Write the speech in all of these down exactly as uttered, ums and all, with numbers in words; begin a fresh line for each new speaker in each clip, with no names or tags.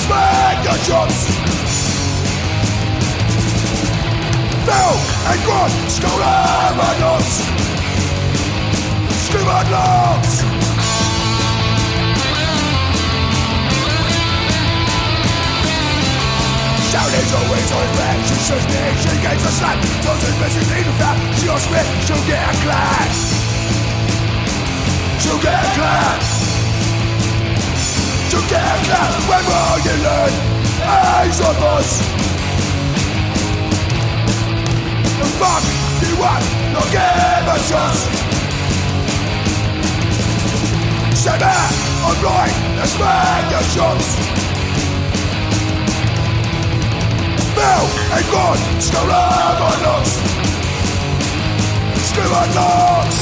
swing your chops. Fel en grond, skåler man ops. Skriver lops. Shouting's always on his back. She says me, she gets a slap. Tells his message ain't a fact. She on spit, she'll get a clap. She'll get a clap. She'll get a clap. When will you learn? Eyes on us. The fuck you want? Don't give a chance. Stay back, I'm right. Let's make your shots. Fel en grond, skåler man ops. Skriver lops.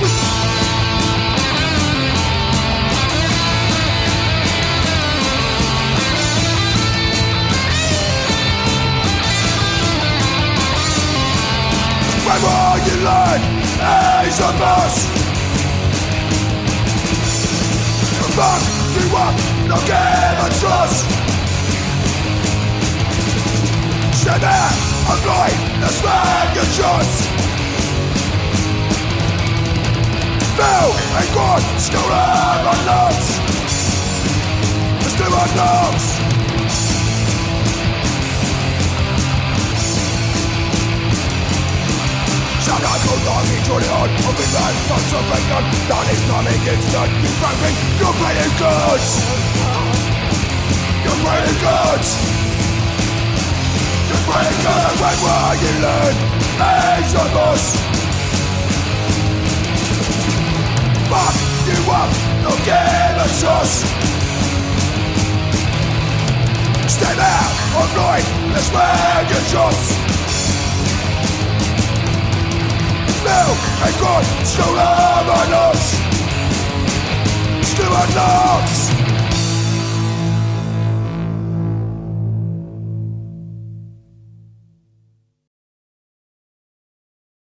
When will you learn? He's a boss. The fuck you want? Don't give a trust. Stay back, I'm right, let's make your choice. Fel en grond, skåler man ops. Skriver lops. Shout out to long into the heart of the man, thoughts of a gun. Down is coming, it's done, you frankly, you're playing goods. You're playing goods. You're playing goods. When will you learn? He's a boss. Fuck you up, don't give a trust. Stand out, I'm right, let's make your choice. Fel en grond, skåler man ops. Skriver lops.